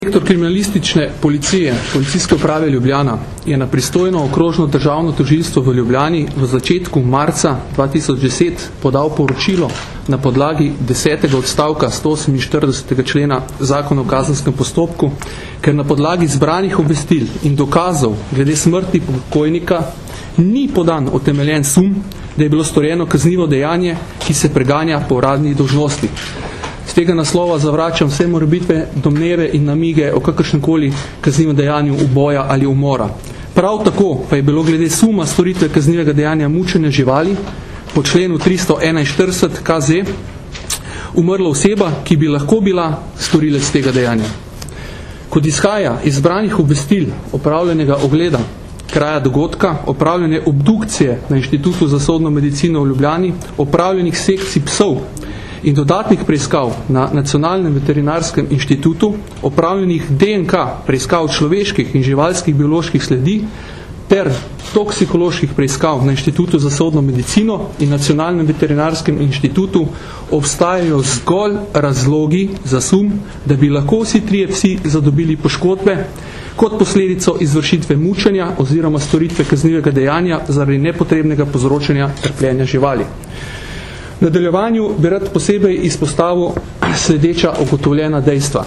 Direktor kriminalistične policije, Policijske uprave Ljubljana, je na pristojno okrožno državno tožilstvo v Ljubljani v začetku marca 2010 podal poročilo na podlagi 10. odstavka 148. člena Zakona o kazenskem postopku, ker na podlagi zbranih obvestil in dokazov glede smrti pokojnika ni podan utemeljen sum, da je bilo storjeno kaznivo dejanje, ki se preganja po uradni dolžnosti. Z tega naslova zavračam vse morebitne domneve in namige o kakršnemkoli kaznivem dejanju uboja ali umora. Prav tako pa je bilo glede suma storitve kaznivega dejanja mučenja živali po členu 341 KZ umrla oseba, ki bi lahko bila storilec tega dejanja. Kot izhaja iz zbranih obvestil opravljenega ogleda kraja dogodka, opravljene obdukcije na Inštitutu za sodno medicino v Ljubljani, opravljenih sekcij psov in dodatnih preiskav na Nacionalnem veterinarskem inštitutu, opravljenih DNK preiskav človeških in živalskih bioloških sledi ter toksikoloških preiskav na Inštitutu za sodno medicino in Nacionalnem veterinarskem inštitutu obstajajo zgolj razlogi za sum, da bi lahko vsi trije psi zadobili poškodbe kot posledico izvršitve mučenja oziroma storitve kaznivega dejanja zaradi nepotrebnega povzročanja trpljenja živali. V nadaljevanju bi rad posebej izpostavil sledeča ugotovljena dejstva.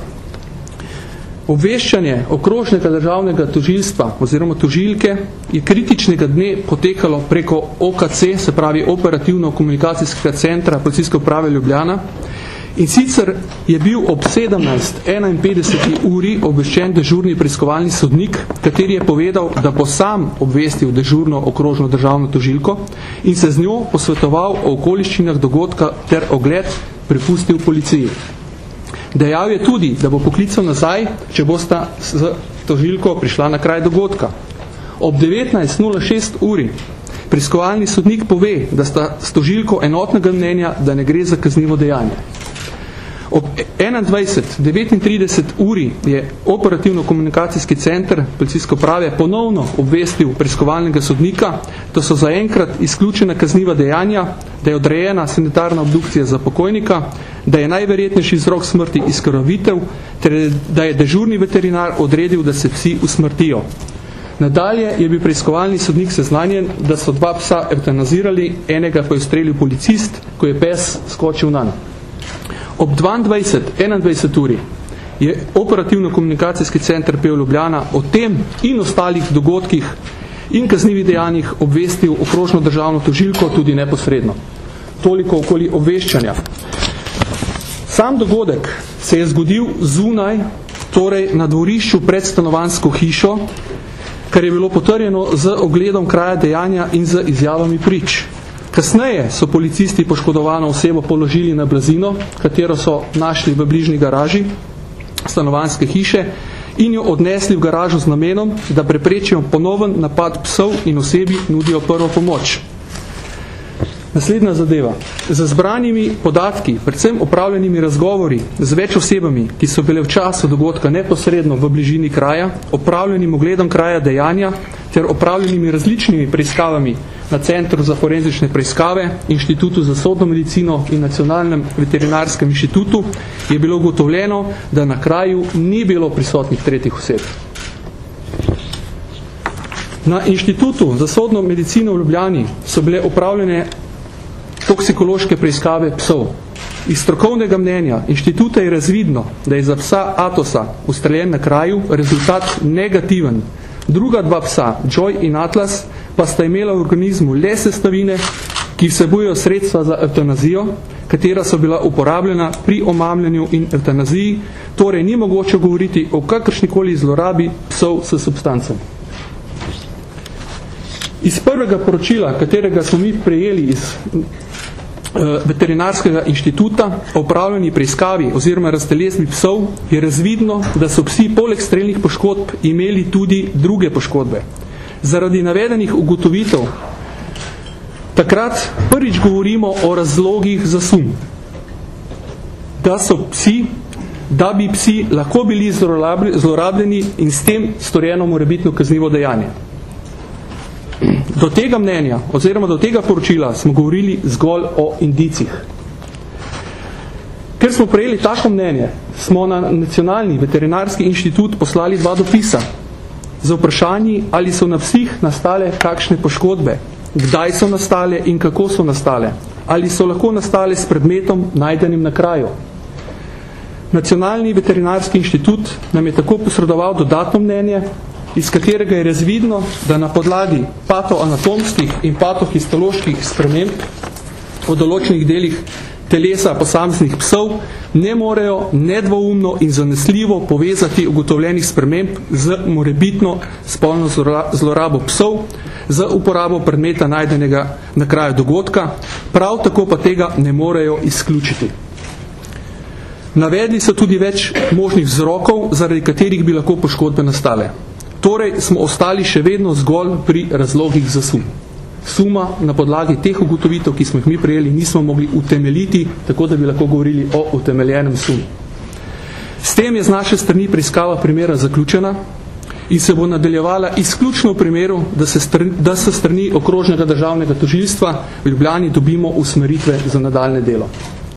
Obveščanje okrožnega državnega tožilstva oziroma tožilke je kritičnega dne potekalo preko OKC, se pravi Operativno-komunikacijskega centra Policijske uprave Ljubljana, in sicer je bil ob 17:51 uri obveščen dežurni preiskovalni sodnik, kateri je povedal, da bo sam obvestil dežurno okrožno državno tožilko in se z njo posvetoval o okoliščinah dogodka ter ogled prepustil policiji. Dejal je tudi, da bo poklical nazaj, če bosta z tožilko prišla na kraj dogodka. Ob 19:06 uri preiskovalni sodnik pove, da sta s tožilko enotnega mnenja, da ne gre za kaznivo dejanje. Ob 21:39 uri je Operativno-komunikacijski center Policijske uprave ponovno obvestil preiskovalnega sodnika, da so zaenkrat izključena kazniva dejanja, da je odrejena sanitarna obdukcija za pokojnika, da je najverjetnejši vzrok smrti izkrvavitev, ter da je dežurni veterinar odredil, da se psi usmrtijo. Nadalje je bil preiskovalni sodnik seznanjen, da so 2 psa evtanazirali, enega pa je ustrelil policist, ko je pes skočil nanj. Ob 22:21 uri je Operativno-komunikacijski center PU Ljubljana o tem in ostalih dogodkih in kaznivih dejanjih obvestil okrožno državno tožilko tudi neposredno. Toliko okoli obveščanja. Sam dogodek se je zgodil zunaj, torej na dvorišču pred stanovanjsko hišo, kar je bilo potrjeno z ogledom kraja dejanja in z izjavami prič. Kasneje so policisti poškodovano osebo položili na blazino, katero so našli v bližnji garaži stanovanjske hiše in jo odnesli v garažo z namenom, da preprečijo ponoven napad psov in osebi nudijo prvo pomoč. Naslednja zadeva. Z zbranimi podatki, predvsem opravljenimi razgovori z več osebami, ki so bile v času dogodka neposredno v bližini kraja, opravljenim ogledom kraja dejanja ter opravljenimi različnimi preiskavami na Centru za forenzične preiskave, Inštitutu za sodno medicino in Nacionalnem veterinarskem inštitutu, je bilo ugotovljeno, da na kraju ni bilo prisotnih tretjih oseb. Na Inštitutu za sodno medicino v Ljubljani so bile opravljene toksikološke preiskave psov. Iz strokovnega mnenja inštituta je razvidno, da je za psa Atosa ustreljen na kraju rezultat negativen. Druga 2 psa, Joy in Atlas, pa sta imela v organizmu le sestavine, ki vsebujejo sredstva za evtanazijo, katera so bila uporabljena pri omamljanju in evtanaziji, torej ni mogoče govoriti o kakršnikoli zlorabi psov s substancem. Iz prvega poročila, katerega smo mi prejeli iz veterinarskega inštituta o opravljeni preiskavi oziroma raztelesbi psov, je razvidno, da so psi poleg strelnih poškodb imeli tudi druge poškodbe. Zaradi navedenih ugotovitev takrat prvič govorimo o razlogih za sum, da bi psi lahko bili zlorabljeni in s tem storjeno morebitno kaznivo dejanje. Do tega mnenja oziroma do tega poročila smo govorili zgolj o indicih. Ker smo prejeli tako mnenje, smo na Nacionalni veterinarski inštitut poslali 2 dopisa za vprašanji, ali so na psih nastale kakšne poškodbe, kdaj so nastale in kako so nastale, ali so lahko nastale s predmetom najdenim na kraju. Nacionalni veterinarski inštitut nam je tako posredoval dodatno mnenje, iz katerega je razvidno, da na podlagi patoanatomskih in patohistoloških sprememb v določenih delih telesa posameznih psov ne morejo nedvoumno in zanesljivo povezati ugotovljenih sprememb z morebitno spolno zlorabo psov za uporabo predmeta najdenega na kraju dogodka, prav tako pa tega ne morejo izključiti. Navedli so tudi več možnih vzrokov, zaradi katerih bi lahko poškodbe nastale. Torej smo ostali še vedno zgolj pri razlogih za sum. Suma na podlagi teh ugotovitev, ki smo jih mi prejeli, nismo mogli utemeljiti, tako da bi lahko govorili o utemeljenem sumu. S tem je z naše strani preiskava primera zaključena in se bo nadaljevala izključno v primeru, da se strani okrožnega državnega tožilstva v Ljubljani dobimo usmeritve za nadaljne delo.